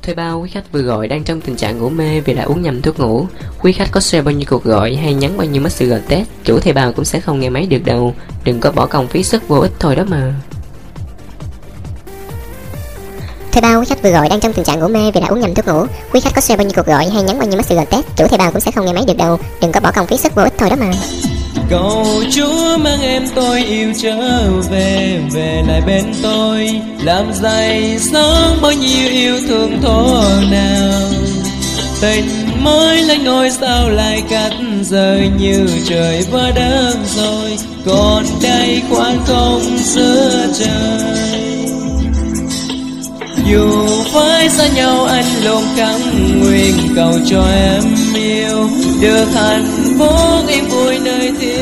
Thuê bao quý khách vừa gọi đang trong tình trạng ngủ mê vì đã uống nhầm thuốc ngủ. Quý khách có share bao nhiêu cuộc gọi hay nhắn bao nhiêu message test, chủ thuê bao cũng sẽ không nghe máy được đâu. Đừng có bỏ công phí sức vô ích thôi đó mà. Thuê bao quý khách vừa gọi đang trong tình trạng ngủ mê vì đã uống nhầm thuốc ngủ. Quý khách có share bao nhiêu cuộc gọi hay nhắn bao nhiêu message test, chủ thuê bao cũng sẽ không nghe máy được đâu. Đừng có bỏ công phí sức vô ích thôi đó mà. Cầu Chúa mang em tôi yêu trở về, về lại bên tôi, làm dậy sóng bao nhiêu yêu thương thổ nào. Tình mới lên ngôi sao lại cắt rời, như trời vỡ đất rồi, còn đây khoảng không giữa trời. Dù phải xa nhau anh luôn khẳng nguyện cầu cho em yêu được hạnh phúc yên vui nơi thiên